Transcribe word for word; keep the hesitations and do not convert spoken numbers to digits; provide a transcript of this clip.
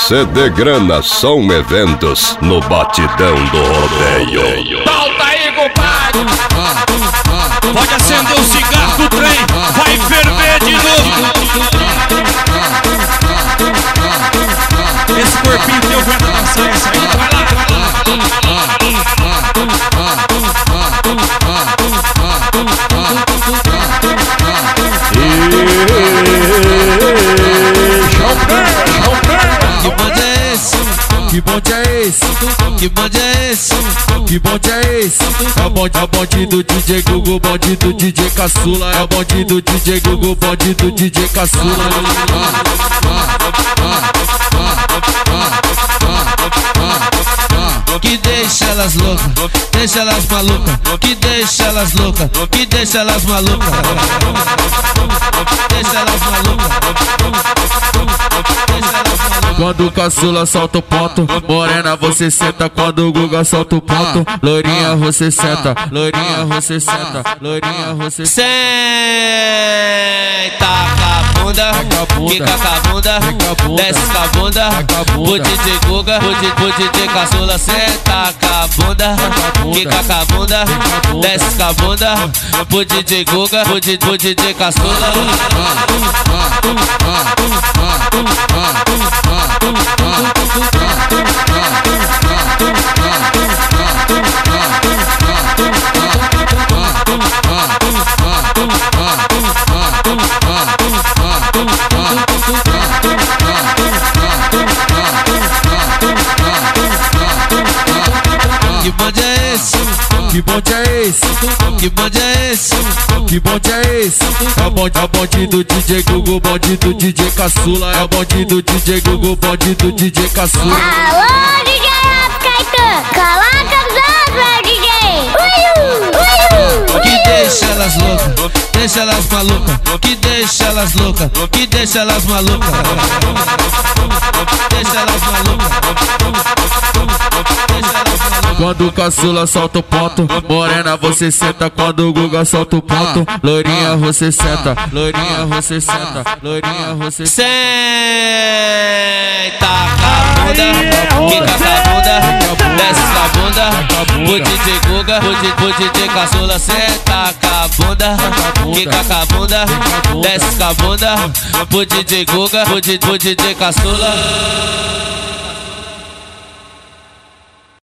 C D Granação Eventos, no batidão do rodeio. Solta aí, compadre! Pode acender o cigarro do trem, vai ferver de novo! Esse corpinho teu aguenta dançar essa aí, vai lá, vai lá! Que bonde é esse? Que bonde é esse? Que bonde é esse? É o bonde, é o bonde do D J Gugu, bonde do D J Caçula. É o bonde do D J Gugu, bonde do D J Caçula. Que deixa elas loucas, deixa elas malucas, que deixa elas loucas, que deixa elas malucas, deixa elas malucas. Quando o caçula solta o ponto, morena você senta. Quando o Guga solta o ponto, loirinha você senta, loirinha você senta, loirinha você senta. Senta com a bunda, quica com a bunda, desce com a bunda, o D J Guga, o D J Caçula. Senta com a bunda, quica com a bunda, desce com a bunda, o D J Guga, o D J Caçula. Que bonde é esse? Que bonde é esse? Que bonde é esse? Que bonde é esse? É o bonde, é o bonde do D J Gugu, bonde do D J Caçula. É o bonde do D J Gugu, bonde do D J Caçula. Alô, D J Caetano, coloca os outros, D J. Uiu, uiu, que deixa elas loucas, deixa elas malucas, que deixa elas loucas, que deixa elas malucas, deixa elas malucas. Quando o caçula solta o ponto, morena você senta. Quando o Guga solta o ponto, loirinha você senta, loirinha você senta, loirinha você senta. Senta com a bunda, quica com a bunda, desce com a bunda, o D J Guga, o D J Caçula. Senta com a bunda, quica com a bunda, desce com a bunda, o D J Guga, o D J Caçula.